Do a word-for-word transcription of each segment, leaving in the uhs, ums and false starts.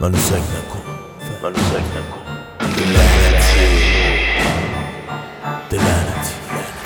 منو سگ نکن منو سگ نکن دلعنتی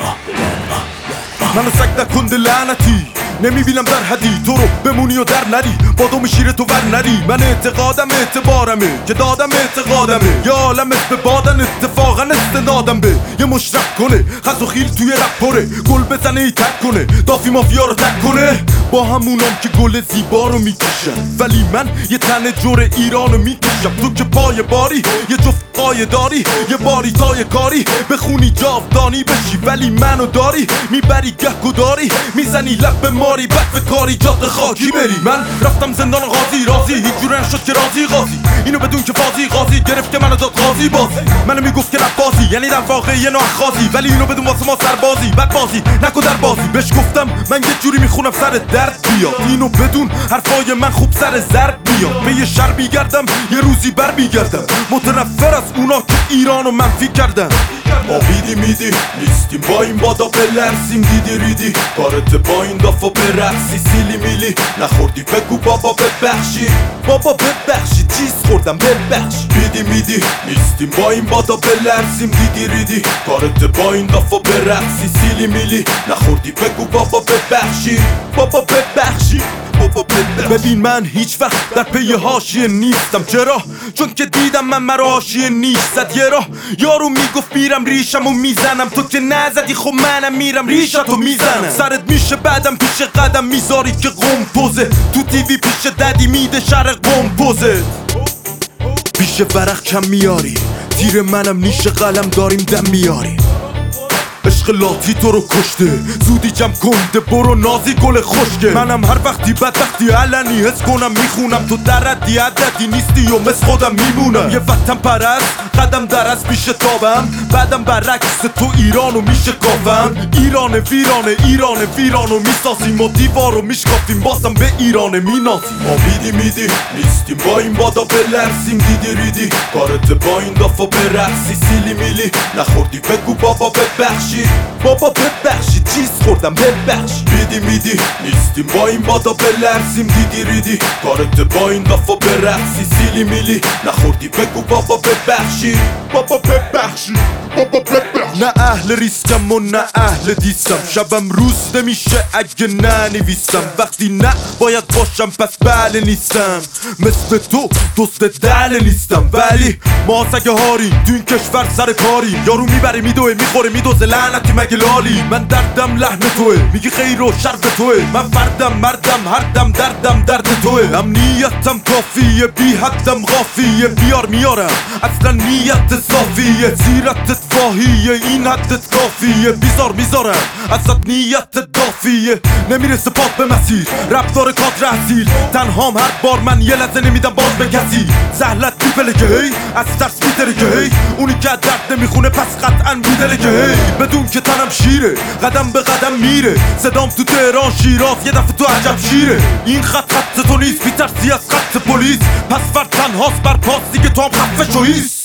منو سگ نکن دلعنتی نمیبینم در حدی تو رو بمونی و در نری با دو شیر تو ور نری من اعتقادم اعتبارمه که دادم اعتقادمه یا عالم به بادن اتفاقا استنادم به یه مشرق کنه خز و خیل توی رپ پره گل بزنه ای تک کنه دافی مافیا رو تک کنه با همونام که گل زیبا رو میکشن ولی من یه تن جور ایران رو میکشم تو که پای باری یه جفت قایه داری یه باری تای کاری بخونی جاودانی بشی ولی منو داری میبری گهگو داری میزنی لب ماری بد به کاری جاده خاکی بری من رفتم زندان غازی رازی هیچ جوره نشد که رازی غازی اینو بدون که فازی غازی گرفت که منو داد غازی بازی منو میگفت که نبازی یعنی در واقع یه نوع خازی ولی اینو بدون واسه ما سربازی بد بازی نکو در بازی بهش گفتم من یه جوری میخونم سر درد بیاد اینو بدون حرفای من خوب سر زرد بیاد به یه شر بیگردم یه روزی بر بیگردم متنفر از اونا که ایرانو منفی کردن آبیدی میدی نیستیم با این بادا بلرسیم دیدی ریدی کارت با این دافا برقصی سیلی میلی نخوردی بگو بابا ببخشی بابا ببخشی چیز خوردم ببخش بیدی میدی نیستیم با این بادا بلرسیم دیدی ریدی کارت با این دافا برقصی سیلی میلی نخوردی بگو بابا ببخشی بابا ببخشی ببین من هیچ وقت در پی حاشیه نیستم چرا؟ چون که دیدم من مرا حاشیه نیش زد یه راه یارو میگفت میرم ریشمو میزنم تو که نزدی خب منم میرم ریشتو میزنم سرت میشه بعدم پیش قدم میذاری که قم پوزه تو تیوی پیش ددی میده شر قم پوزه پیش ورق کم میاری تیر منم نیش قلم داریم دم میاری عشق لاتی تو رو کشته زودی جمع کنده برو نازی گل خشکه منم هر وقتی بدبختی علنی حس کنم میخونم تو درردی عددی نیستی و مثل خودم میمونم یه وطن پرست قدم در از پیش تابم بعدم برعکس تو ایرانو میشه کافم ایران ویرانه ایران ویرانو میسازیم و دیوارو میشکافیم بازم به ایران مینازیم ما میدی میدی نیستیم با این بادا بلرسیم دیدی ریدی کارت با این دافا برقصی سیلی میلی نخوردی بگو بابا ببخشی بابا ببخشی چیز خوردم ببخش بیدی میدی نیستیم با این بادا بلرسیم دیدی ریدی کارت با این دافا برقصی سیلی میلی نخوردی بگو بابا ببخشی بابا ببخشی بابا ببخش نه اهل ریسکم و نه اهل دیستم شبم روز نمیشه اگه ننویسم وقتی نه باید باشم پس بله نیستم مثل تو دوست دل نیستم ولی ما سگه هاری تو این کشور سر کاری یارو میبره میدوه میخوره میدوزه لعنتی مگه لالی من دردم لحن توه میگی خیر و شر به توه من فردم مردم هر دم دردم درد توه امنیتم کافیه بی حدم غافیه بیار میارم اصلا نیت صافیه سیرتت واهیه این حدت کافیه بیزار میذارم ازت نیت دافیه نمیرسه پاک به مسیر رفتار کادر اصیل تنهام هر بار من یه لحظه نمیدم باز به کسی زهلت میپله که هی از ترس میدره که هی اونی که درد نمیخونه پس قطعا میدله که هی بدون که تنم شیره قدم به قدم میره صدام تو تهران شیراز یه دفعه تو عجب شیره این خط خط تو نیست بیترسی از خط پلیس پس فرد تنهاست بر پاس دیگه تو هم خفه شو ایست